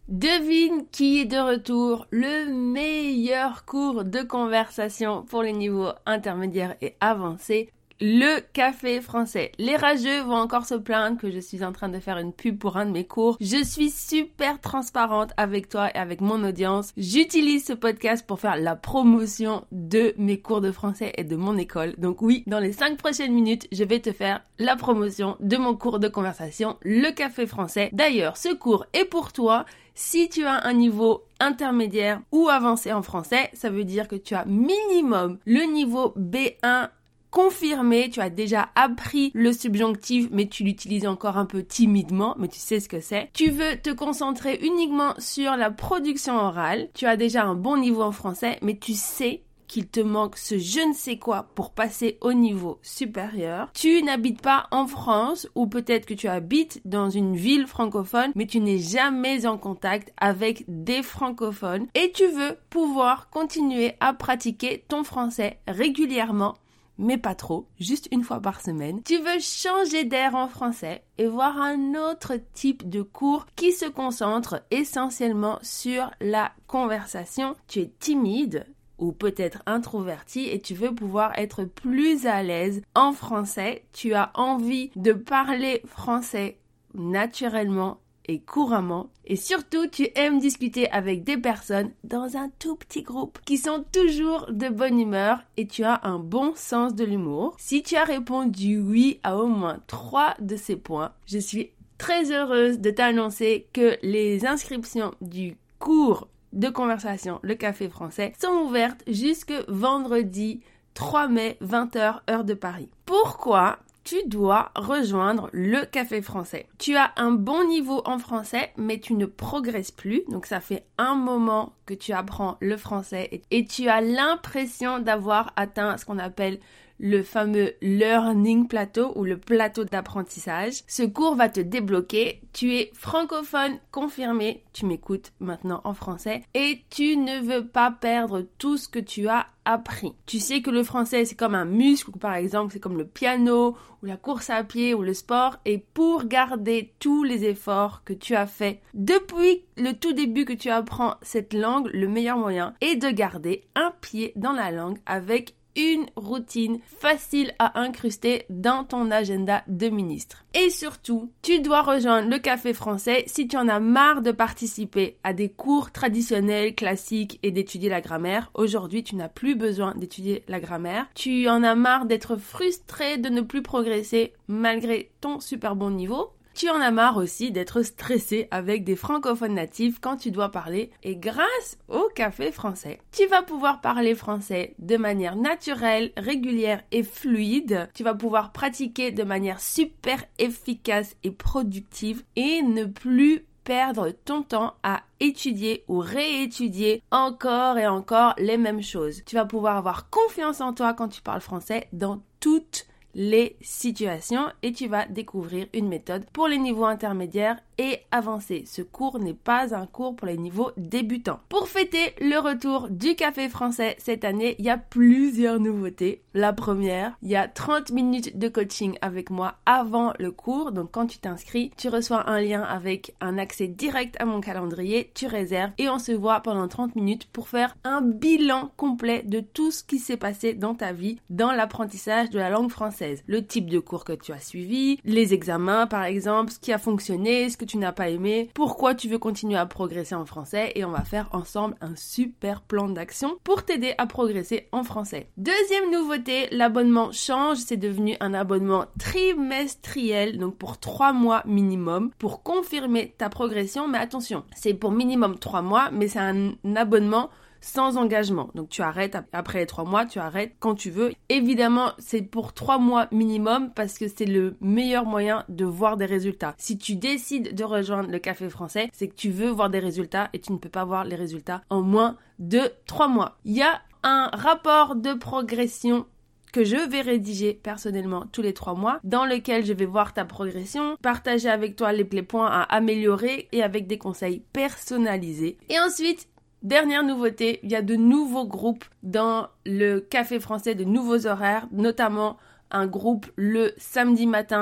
Devine qui est de retour, le meilleur cours de conversation pour les niveaux intermédiaires et avancés, le café français. Les rageux vont encore se plaindre que je suis en train de faire une pub pour un de mes cours. Je suis super transparente avec toi et avec mon audience. J'utilise ce podcast pour faire la promotion de mes cours de français et de mon école. Donc oui, dans les 5 prochaines minutes, je vais te faire la promotion de mon cours de conversation, le café français. D'ailleurs, ce cours est pour toi. Si tu as un niveau intermédiaire ou avancé en français, ça veut dire que tu as minimum le niveau B1 confirmé, tu as déjà appris le subjonctif, mais tu l'utilises encore un peu timidement, mais tu sais ce que c'est. Tu veux te concentrer uniquement sur la production orale, tu as déjà un bon niveau en français, mais tu sais qu'il te manque ce je ne sais quoi pour passer au niveau supérieur. Tu n'habites pas en France ou peut-être que tu habites dans une ville francophone mais tu n'es jamais en contact avec des francophones et tu veux pouvoir continuer à pratiquer ton français régulièrement mais pas trop, juste une fois par semaine. Tu veux changer d'air en français et voir un autre type de cours qui se concentre essentiellement sur la conversation. Tu es timide ou peut-être introverti et tu veux pouvoir être plus à l'aise en français. Tu as envie de parler français naturellement et couramment. Et surtout, tu aimes discuter avec des personnes dans un tout petit groupe qui sont toujours de bonne humeur et tu as un bon sens de l'humour. Si tu as répondu oui à au moins 3 de ces points, je suis très heureuse de t'annoncer que les inscriptions du cours de conversation, le café français, sont ouvertes jusque vendredi 3 mai, 20h, heure de Paris. Pourquoi tu dois rejoindre le café français? Tu as un bon niveau en français, mais tu ne progresses plus. Donc ça fait un moment que tu apprends le français et tu as l'impression d'avoir atteint ce qu'on appelle le fameux learning plateau ou le plateau d'apprentissage. Ce cours va te débloquer. Tu es francophone confirmé, tu m'écoutes maintenant en français et tu ne veux pas perdre tout ce que tu as appris. Tu sais que le français c'est comme un muscle, ou par exemple c'est comme le piano ou la course à pied ou le sport, et pour garder tous les efforts que tu as fait depuis le tout début que tu apprends cette langue, le meilleur moyen est de garder un pied dans la langue avec une routine facile à incruster dans ton agenda de ministre. Et surtout, tu dois rejoindre le café français si tu en as marre de participer à des cours traditionnels, classiques et d'étudier la grammaire. Aujourd'hui, tu n'as plus besoin d'étudier la grammaire. Tu en as marre d'être frustré de ne plus progresser malgré ton super bon niveau. Tu en as marre aussi d'être stressé avec des francophones natifs quand tu dois parler, et grâce au café français, tu vas pouvoir parler français de manière naturelle, régulière et fluide. Tu vas pouvoir pratiquer de manière super efficace et productive et ne plus perdre ton temps à étudier ou réétudier encore et encore les mêmes choses. Tu vas pouvoir avoir confiance en toi quand tu parles français dans toutes les situations et tu vas découvrir une méthode pour les niveaux intermédiaires et avancés. Ce cours n'est pas un cours pour les niveaux débutants. Pour fêter le retour du café français cette année, il y a plusieurs nouveautés. La première, il y a 30 minutes de coaching avec moi avant le cours. Donc quand tu t'inscris, tu reçois un lien avec un accès direct à mon calendrier, tu réserves et on se voit pendant 30 minutes pour faire un bilan complet de tout ce qui s'est passé dans ta vie dans l'apprentissage de la langue française. Le type de cours que tu as suivi, les examens par exemple, ce qui a fonctionné, ce que tu n'as pas aimé, pourquoi tu veux continuer à progresser en français, et on va faire ensemble un super plan d'action pour t'aider à progresser en français. Deuxième nouveauté, l'abonnement change, c'est devenu un abonnement trimestriel, donc pour 3 mois minimum, pour confirmer ta progression, mais attention, c'est pour minimum 3 mois, mais c'est un abonnement sans engagement. Donc tu arrêtes après les 3 mois, tu arrêtes quand tu veux. Évidemment, c'est pour 3 mois minimum parce que c'est le meilleur moyen de voir des résultats. Si tu décides de rejoindre le café français, c'est que tu veux voir des résultats et tu ne peux pas voir les résultats en moins de 3 mois. Il y a un rapport de progression que je vais rédiger personnellement tous les 3 mois, dans lequel je vais voir ta progression, partager avec toi les points à améliorer et avec des conseils personnalisés. Et ensuite, dernière nouveauté, il y a de nouveaux groupes dans le café français, de nouveaux horaires, notamment un groupe le samedi matin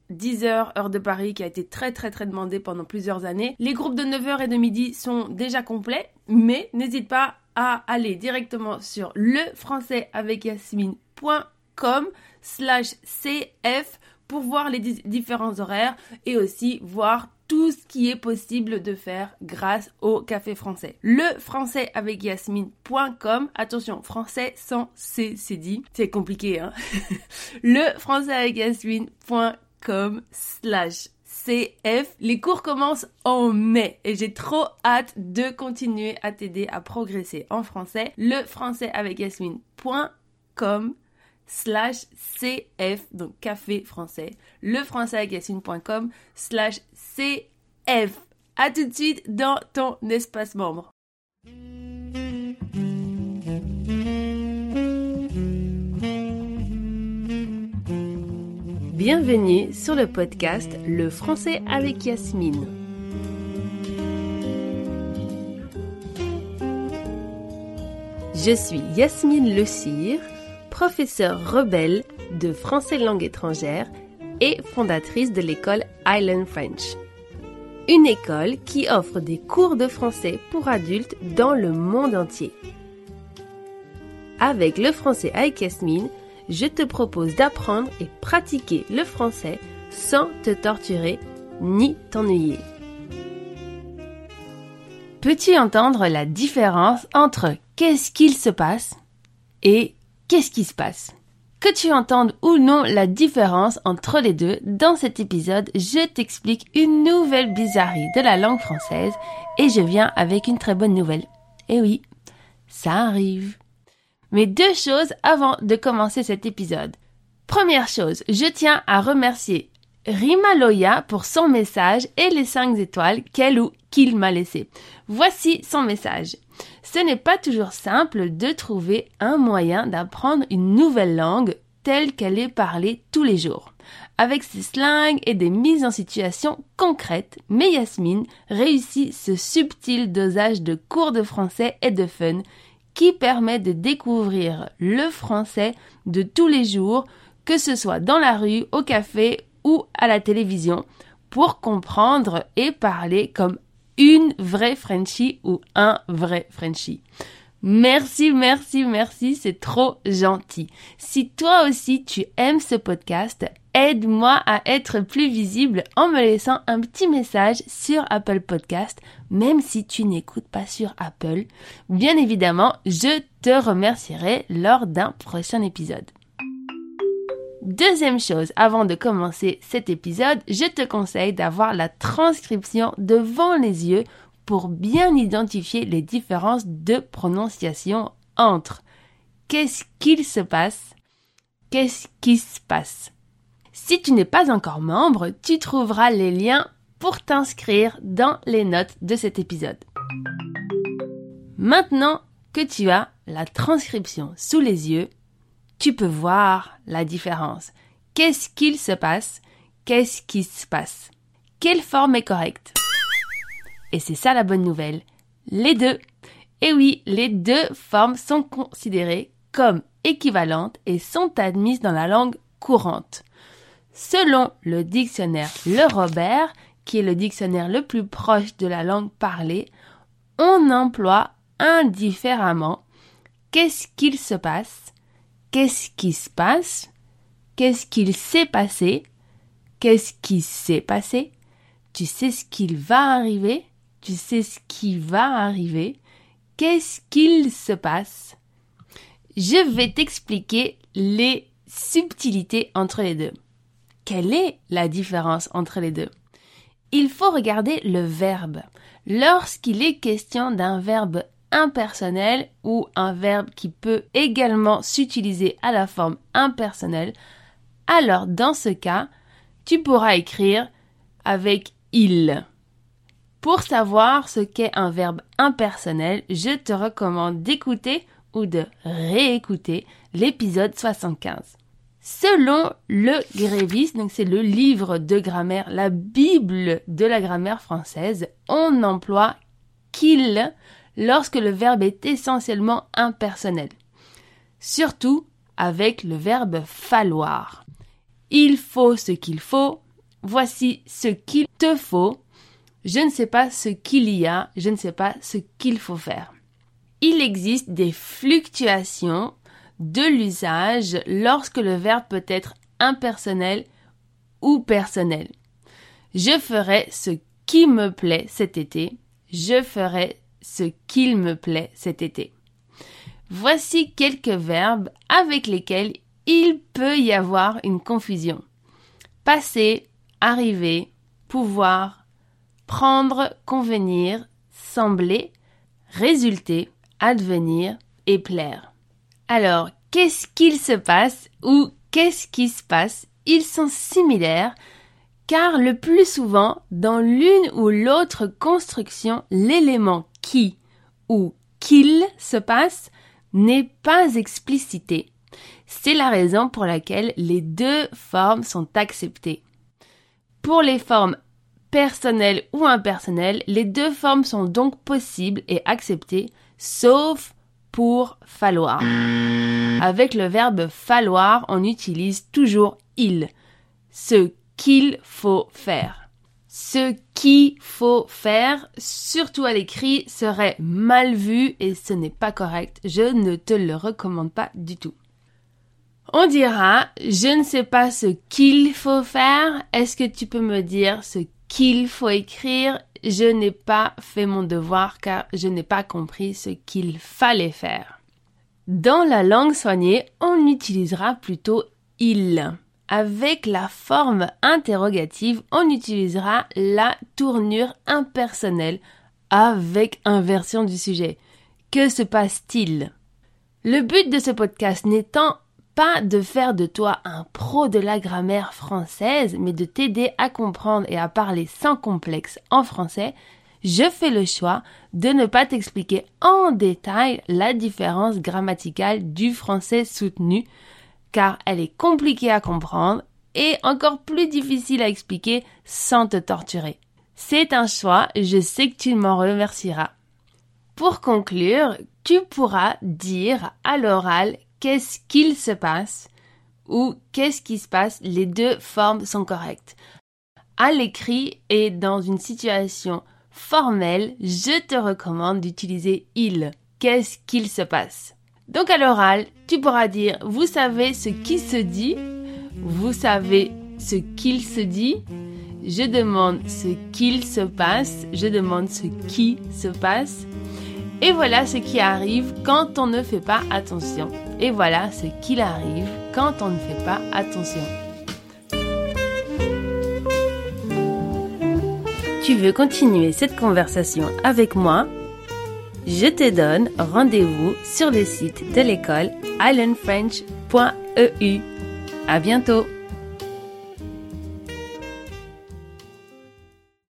10h, heure de Paris, qui a été très demandé pendant plusieurs années. Les groupes de 9h et de midi sont déjà complets, mais n'hésite pas à aller directement sur lefrançaisavecyasmine.com/cf pour voir les différents horaires et aussi voir tout ce qui est possible de faire grâce au café français. Lefrançaisavecyasmine.com, attention, français sans C, c'est dit. C'est compliqué, hein. lefrançaisavecyasmine.com/cf. Les cours commencent en mai et j'ai trop hâte de continuer à t'aider à progresser en français. lefrançaisavecyasmine.com/cf, donc café français, lefrançaisavecyasmine.com/cf. À tout de suite dans ton espace membre. Bienvenue sur le podcast Le français avec Yasmine. Je suis Yasmine Le Cire, professeure rebelle de français langue étrangère et fondatrice de l'école Island French. Une école qui offre des cours de français pour adultes dans le monde entier. Avec le français avec Yasmine, je te propose d'apprendre et pratiquer le français sans te torturer ni t'ennuyer. Peux-tu entendre la différence entre qu'est-ce qu'il se passe et qu'est-ce qui se passe? Que tu entendes ou non la différence entre les deux, dans cet épisode, je t'explique une nouvelle bizarrerie de la langue française et je viens avec une très bonne nouvelle. Eh oui, ça arrive. Mais deux choses avant de commencer cet épisode. Première chose, je tiens à remercier Rima Loya pour son message et les 5 étoiles qu'elle ou qu'il m'a laissé. Voici son message. Ce n'est pas toujours simple de trouver un moyen d'apprendre une nouvelle langue telle qu'elle est parlée tous les jours, avec ses slangs et des mises en situation concrètes, mais Yasmine réussit ce subtil dosage de cours de français et de fun qui permet de découvrir le français de tous les jours, que ce soit dans la rue, au café ou à la télévision, pour comprendre et parler comme une vraie Frenchie ou un vrai Frenchie. Merci, c'est trop gentil. Si toi aussi tu aimes ce podcast, aide-moi à être plus visible en me laissant un petit message sur Apple Podcast, même si tu n'écoutes pas sur Apple. Bien évidemment, je te remercierai lors d'un prochain épisode. Deuxième chose, avant de commencer cet épisode, je te conseille d'avoir la transcription devant les yeux pour bien identifier les différences de prononciation entre qu'est-ce qu'il se passe, qu'est-ce qui se passe. Si tu n'es pas encore membre, tu trouveras les liens pour t'inscrire dans les notes de cet épisode. Maintenant que tu as la transcription sous les yeux, tu peux voir la différence. Qu'est-ce qu'il se passe? Qu'est-ce qui se passe? Quelle forme est correcte? Et c'est ça la bonne nouvelle. Les deux. Et oui, les deux formes sont considérées comme équivalentes et sont admises dans la langue courante. Selon le dictionnaire Le Robert, qui est le dictionnaire le plus proche de la langue parlée, on emploie indifféremment qu'est-ce qu'il se passe, qu'est-ce qui se passe, qu'est-ce qu'il s'est passé, qu'est-ce qui s'est passé, tu sais ce qu'il va arriver, tu sais ce qui va arriver, qu'est-ce qu'il se passe. Je vais t'expliquer les subtilités entre les deux. Quelle est la différence entre les deux? Il faut regarder le verbe. Lorsqu'il est question d'un verbe impersonnel ou un verbe qui peut également s'utiliser à la forme impersonnelle, alors dans ce cas, tu pourras écrire avec il. Pour savoir ce qu'est un verbe impersonnel, je te recommande d'écouter ou de réécouter l'épisode 75. Selon le Grévis, donc c'est le livre de grammaire, la Bible de la grammaire française, on emploie qu'il lorsque le verbe est essentiellement impersonnel. Surtout avec le verbe falloir. Il faut ce qu'il faut, voici ce qu'il te faut. Je ne sais pas ce qu'il y a, je ne sais pas ce qu'il faut faire. Il existe des fluctuations de l'usage lorsque le verbe peut être impersonnel ou personnel. Je ferai ce qui me plaît cet été. Je ferai ce qu'il me plaît cet été. Voici quelques verbes avec lesquels il peut y avoir une confusion. Passer, arriver, pouvoir, prendre, convenir, sembler, résulter, advenir et plaire. Alors, qu'est-ce qu'il se passe ou qu'est-ce qui se passe? Ils sont similaires car le plus souvent, dans l'une ou l'autre construction, l'élément qui ou qu'il se passe n'est pas explicité. C'est la raison pour laquelle les deux formes sont acceptées. Pour les formes personnelles ou impersonnelles, les deux formes sont donc possibles et acceptées, sauf pour falloir. Avec le verbe falloir, on utilise toujours il. Ce qu'il faut faire. Ce qu'il faut faire, surtout à l'écrit, serait mal vu et ce n'est pas correct. Je ne te le recommande pas du tout. On dira, je ne sais pas ce qu'il faut faire. Est-ce que tu peux me dire ce qu'il faut écrire? Je n'ai pas fait mon devoir car je n'ai pas compris ce qu'il fallait faire. Dans la langue soignée, on utilisera plutôt il. Avec la forme interrogative, on utilisera la tournure impersonnelle avec inversion du sujet. Que se passe-t-il? Le but de ce podcast n'étant pas de faire de toi un pro de la grammaire française, mais de t'aider à comprendre et à parler sans complexe en français, je fais le choix de ne pas t'expliquer en détail la différence grammaticale du français soutenu, car elle est compliquée à comprendre et encore plus difficile à expliquer sans te torturer. C'est un choix, je sais que tu m'en remercieras. Pour conclure, tu pourras dire à l'oral qu'est-ce qu'il se passe ou qu'est-ce qui se passe, les deux formes sont correctes. À l'écrit et dans une situation formelle, je te recommande d'utiliser il. Qu'est-ce qu'il se passe? Donc à l'oral, tu pourras dire « Vous savez ce qui se dit » »,« Vous savez ce qu'il se dit » »,« Je demande ce qu'il se passe » »,« Je demande ce qui se passe » et voilà ce qui arrive quand on ne fait pas attention. Et voilà ce qu'il arrive quand on ne fait pas attention. Tu veux continuer cette conversation avec moi? Je te donne rendez-vous sur le site de l'école iLearnFrench.eu. À bientôt!